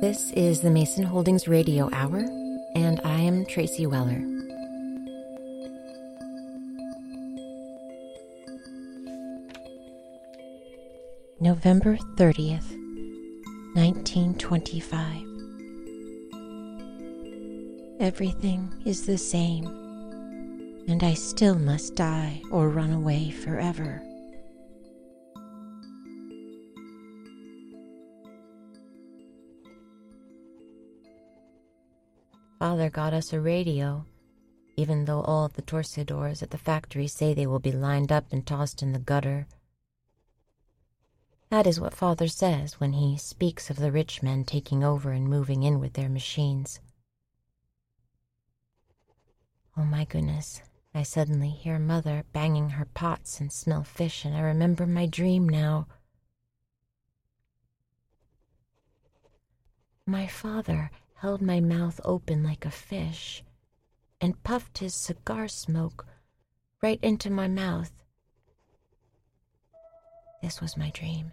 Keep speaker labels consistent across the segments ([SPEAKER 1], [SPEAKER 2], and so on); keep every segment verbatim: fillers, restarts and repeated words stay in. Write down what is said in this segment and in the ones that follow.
[SPEAKER 1] This is the Mason Holdings Radio Hour, and I am Tracy Weller. November thirtieth, nineteen twenty-five. Everything is the same, and I still must die or run away forever. Father got us a radio, even though all the torcedores at the factory say they will be lined up and tossed in the gutter. That is what Father says when he speaks of the rich men taking over and moving in with their machines. Oh my goodness, I suddenly hear Mother banging her pots and smell fish, and I remember my dream now. My father held my mouth open like a fish and puffed his cigar smoke right into my mouth. This was my dream.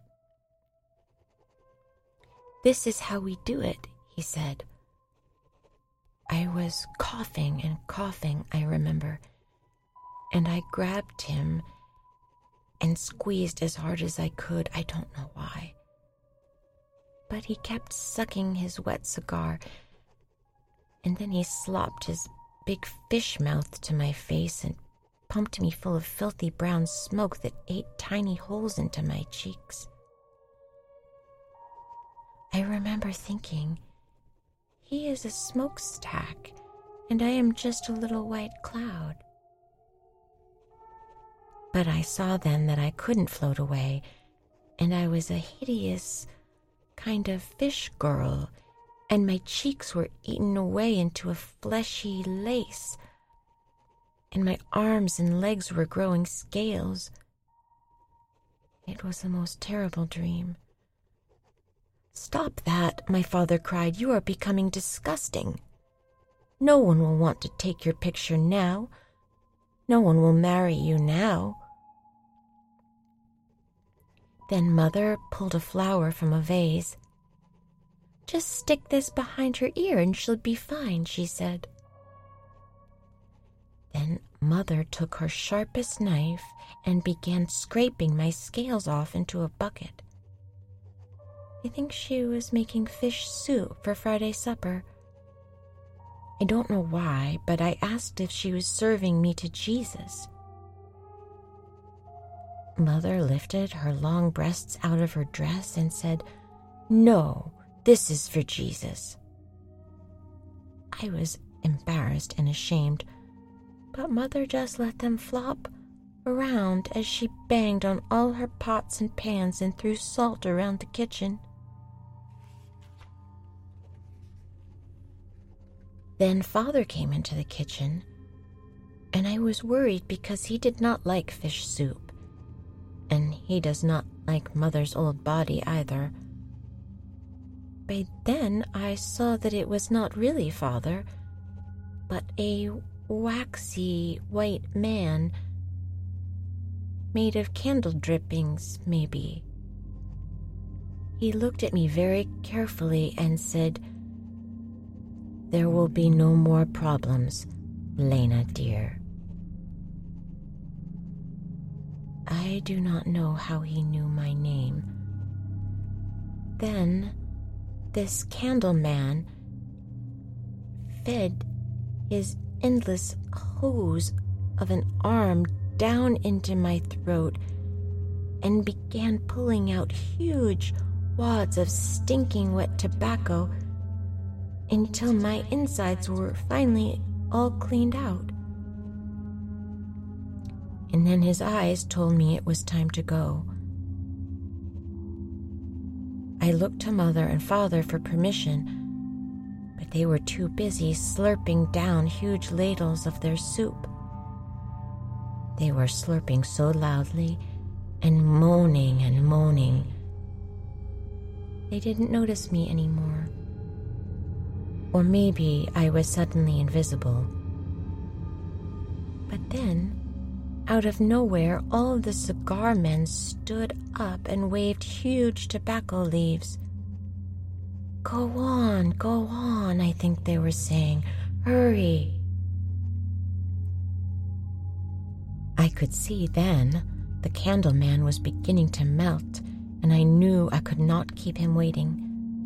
[SPEAKER 1] "This is how we do it," he said. I was coughing and coughing, I remember, and I grabbed him and squeezed as hard as I could. I don't know why. But he kept sucking his wet cigar, and then he slopped his big fish mouth to my face and pumped me full of filthy brown smoke that ate tiny holes into my cheeks. I remember thinking, he is a smokestack, and I am just a little white cloud. But I saw then that I couldn't float away, and I was a hideous kind of fish girl, and my cheeks were eaten away into a fleshy lace, and my arms and legs were growing scales. It was the most terrible dream. "Stop that," my father cried. "You are becoming disgusting. No one will want to take your picture now. No one will marry you now." Then Mother pulled a flower from a vase. "Just stick this behind her ear and she'll be fine," she said. Then Mother took her sharpest knife and began scraping my scales off into a bucket. I think she was making fish soup for Friday supper. I don't know why, but I asked if she was serving me to Jesus. Mother lifted her long breasts out of her dress and said, "No, this is for Jesus." I was embarrassed and ashamed, but Mother just let them flop around as she banged on all her pots and pans and threw salt around the kitchen. Then Father came into the kitchen, and I was worried because he did not like fish soup, and he does not like Mother's old body either. But then I saw that it was not really Father, but a waxy white man, made of candle drippings, maybe. He looked at me very carefully and said, "There will be no more problems, Lena dear." I do not know how he knew my name. Then this candle man fed his endless hose of an arm down into my throat and began pulling out huge wads of stinking wet tobacco until my insides were finally all cleaned out. And then his eyes told me it was time to go. I looked to Mother and Father for permission, but they were too busy slurping down huge ladles of their soup. They were slurping so loudly and moaning and moaning. They didn't notice me anymore. Or maybe I was suddenly invisible. But then, out of nowhere, all of the cigar men stood up and waved huge tobacco leaves. Go on, go on, I think they were saying. Hurry. I could see then the Candleman was beginning to melt, and I knew I could not keep him waiting.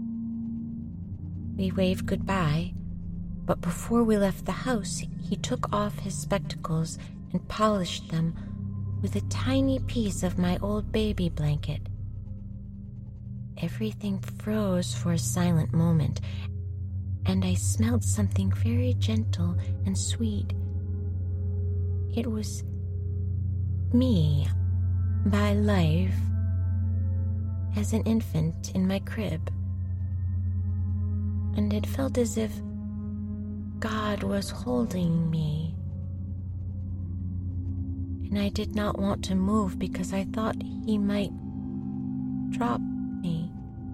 [SPEAKER 1] We waved goodbye, but before we left the house, he took off his spectacles and polished them with a tiny piece of my old baby blanket. Everything froze for a silent moment, and I smelled something very gentle and sweet. It was me, by life, as an infant in my crib. And it felt as if God was holding me. And I did not want to move because I thought he might drop me.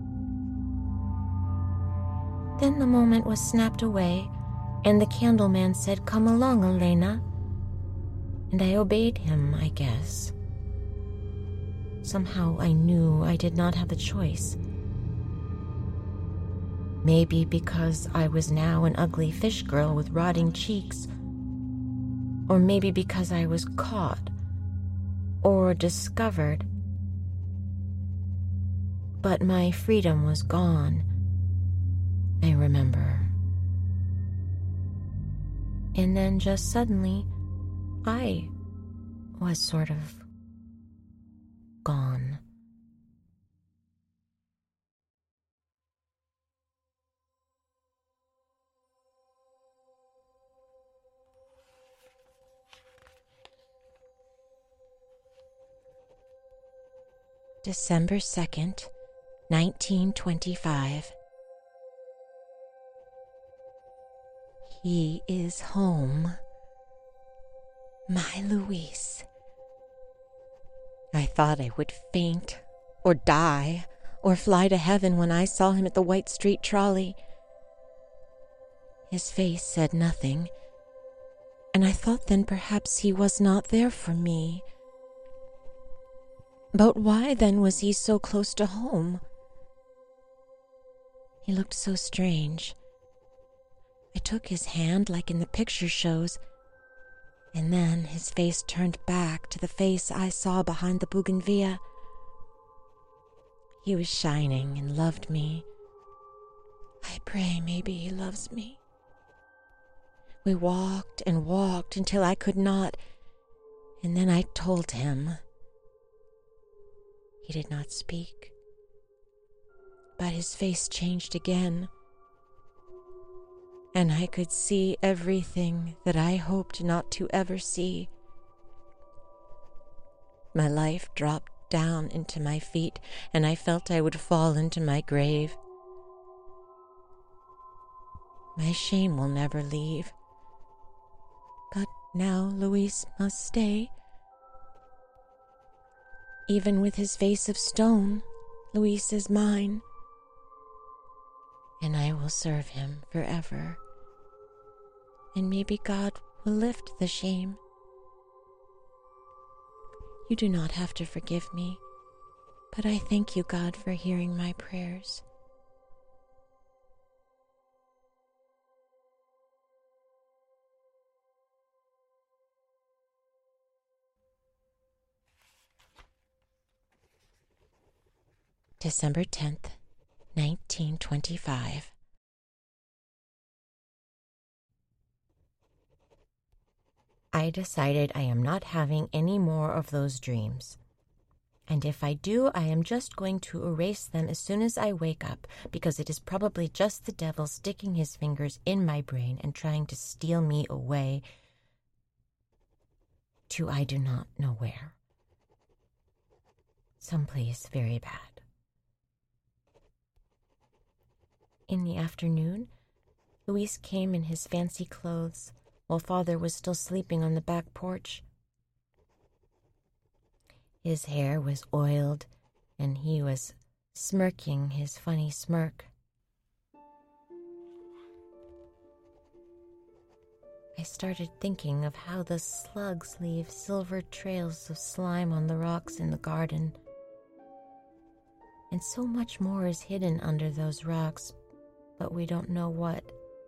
[SPEAKER 1] Then the moment was snapped away, and the Candleman said, "Come along, Elena." And I obeyed him, I guess. Somehow I knew I did not have a choice. Maybe because I was now an ugly fish girl with rotting cheeks, or maybe because I was caught or discovered. But my freedom was gone, I remember. And then just suddenly, I was sort of gone. December second, nineteen twenty-five. He is home. My Luis. I thought I would faint, or die, or fly to heaven when I saw him at the White Street trolley. His face said nothing, and I thought then perhaps he was not there for me. But why then was he so close to home? He looked so strange. I took his hand like in the picture shows, and then his face turned back to the face I saw behind the bougainvillea. He was shining and loved me. I pray maybe he loves me. We walked and walked until I could not, and then I told him. He did not speak, but his face changed again, and I could see everything that I hoped not to ever see. My life dropped down into my feet, and I felt I would fall into my grave. My shame will never leave, but now Luis must stay. Even with his face of stone, Luis is mine, and I will serve him forever, and maybe God will lift the shame. You do not have to forgive me, but I thank you, God, for hearing my prayers. December tenth, nineteen twenty-five. I decided I am not having any more of those dreams. And if I do, I am just going to erase them as soon as I wake up, because it is probably just the devil sticking his fingers in my brain and trying to steal me away to I do not know where. Someplace very bad. In the afternoon, Luis came in his fancy clothes while Father was still sleeping on the back porch. His hair was oiled, and he was smirking his funny smirk. I started thinking of how the slugs leave silver trails of slime on the rocks in the garden. And so much more is hidden under those rocks but we don't know what.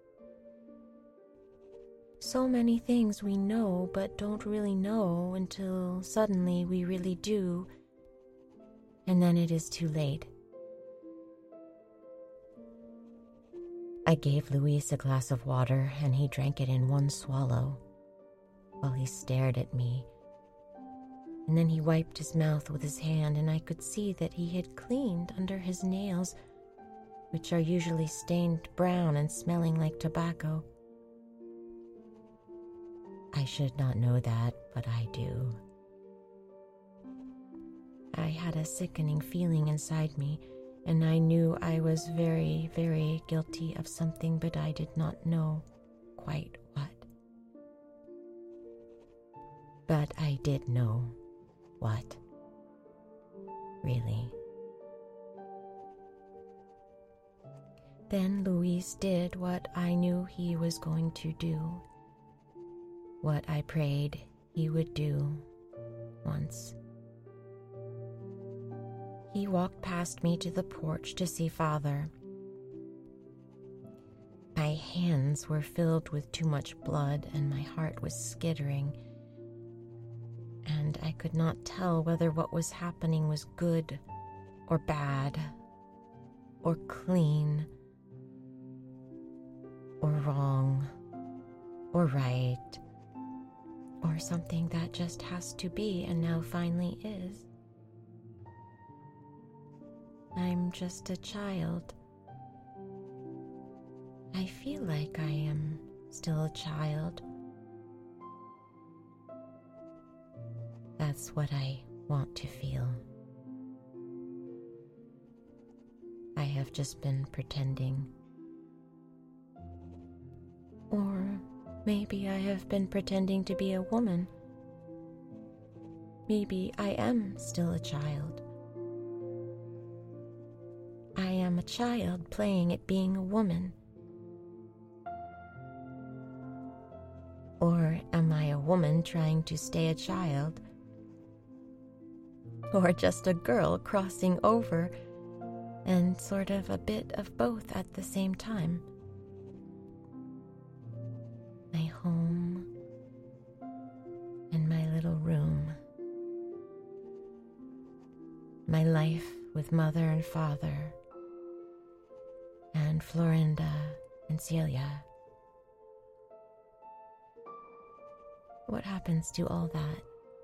[SPEAKER 1] So many things we know but don't really know until suddenly we really do, and then it is too late. I gave Luis a glass of water and he drank it in one swallow while he stared at me. And then he wiped his mouth with his hand, and I could see that he had cleaned under his nails, which are usually stained brown and smelling like tobacco. I should not know that, but I do. I had a sickening feeling inside me, and I knew I was very, very guilty of something, but I did not know quite what. But I did know what, really. Then Luis did what I knew he was going to do, what I prayed he would do once. He walked past me to the porch to see Father. My hands were filled with too much blood and my heart was skittering, and I could not tell whether what was happening was good or bad or clean or wrong or right or something that just has to be and now finally is. I'm just a child. I feel like I am still a child. That's what I want to feel. I have just been pretending. Or maybe I have been pretending to be a woman. Maybe I am still a child. I am a child playing at being a woman. Or am I a woman trying to stay a child? Or just a girl crossing over, and sort of a bit of both at the same time? My home and my little room. My life with Mother and Father, and Florinda and Celia. What happens to all that?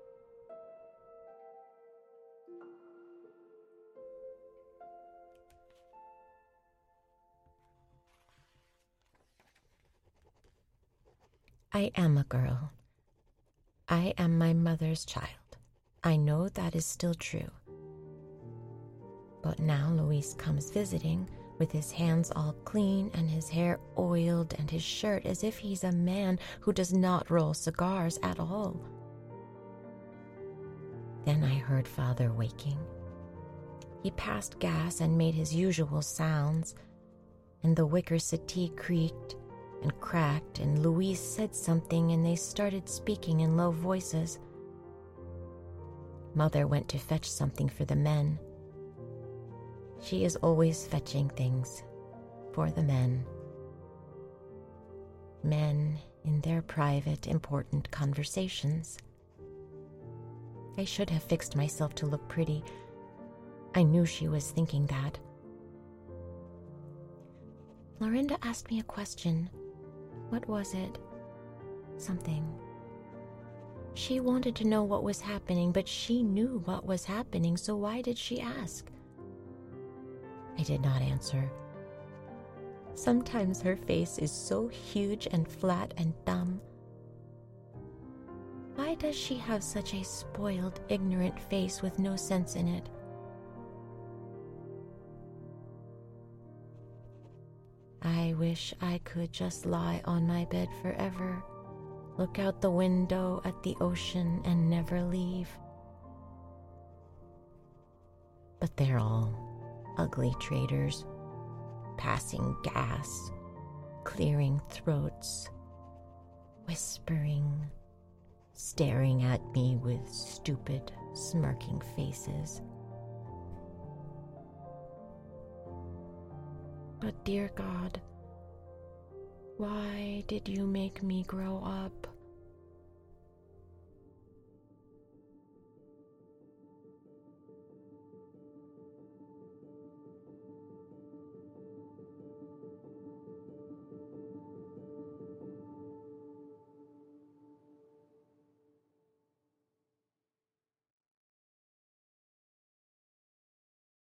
[SPEAKER 1] I am a girl. I am my mother's child. I know that is still true. But now Luis comes visiting with his hands all clean and his hair oiled and his shirt as if he's a man who does not roll cigars at all. Then I heard Father waking. He passed gas and made his usual sounds, and the wicker settee creaked and cracked, and Luis said something and they started speaking in low voices. Mother went to fetch something for the men. She is always fetching things for the men. Men in their private, important conversations. I should have fixed myself to look pretty. I knew she was thinking that. Florinda asked me a question. What was it? Something. She wanted to know what was happening, but she knew what was happening, so why did she ask? I did not answer. Sometimes her face is so huge and flat and dumb. Why does she have such a spoiled, ignorant face with no sense in it? I wish I could just lie on my bed forever, look out the window at the ocean and never leave. But they're all ugly traders, passing gas, clearing throats, whispering, staring at me with stupid, smirking faces. But dear God, why did you make me grow up?